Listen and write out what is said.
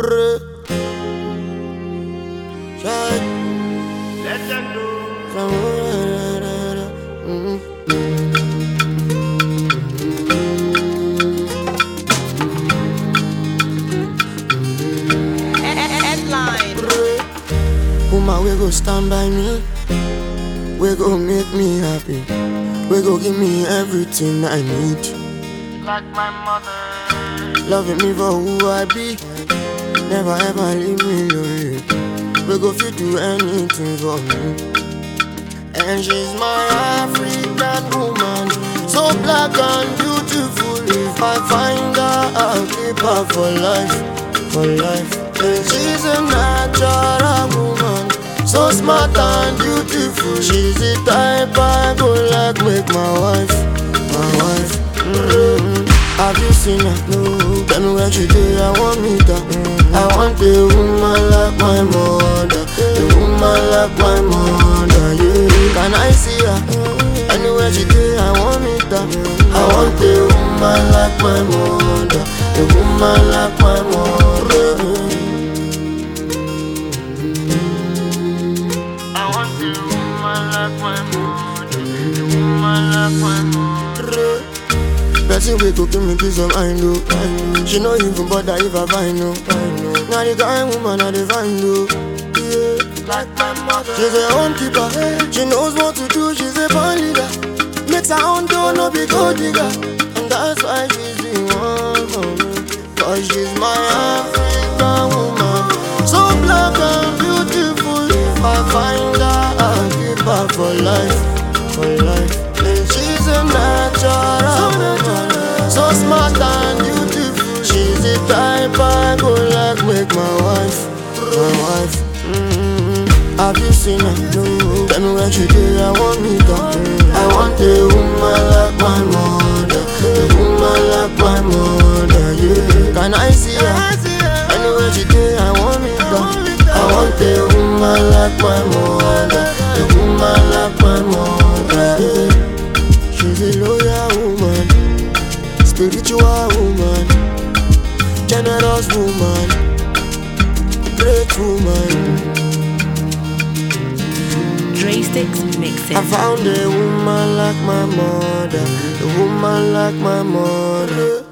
Let them know. Headline. Woman, we go stand by me. We go make me happy. We go give me everything I need. Like my mother. Loving me for who I be. Never ever leave me lonely. We go fit do anything for me. And she's my African woman, so black and beautiful. If I find her, I'll keep her for life, for life. And she's a natural woman, so smart and beautiful. She's the type I go like make my wife, my wife. Have you seen her? No. Tell me where she did, I want me down. I want a woman like my mother, a woman like my mother, yeah. Can I see her? Anywhere she did, I want me down. I want a woman like my mother, a woman like my mother. I want a woman like my mother, a woman like my mother. Person we go give me peace of mind, oh. She no even bother if I find no. Now the kind woman I define, oh. Yeah. Like my mother. She's a home keeper, she knows what to do, she's a born leader. Makes her own door, no big gold digger. And that's why she's the one for me. Cause she's my African woman, so black and beautiful. If I find her, I'll keep her for life, for life. And she's a natural woman, so smart and beautiful. She's the type I go like make my wife, my wife. Have you seen her? No. Tell me where she did, I want me down. I want a woman like my mother, a woman like my mother, yeah. Can I see her? Anywhere she did, I want me down. I want a woman like my mother, a woman like my mother, yeah. She's a loyal woman, spiritual woman, generous woman, great woman. Dre Sticks mixing. I found a woman like my mother, a woman like my mother.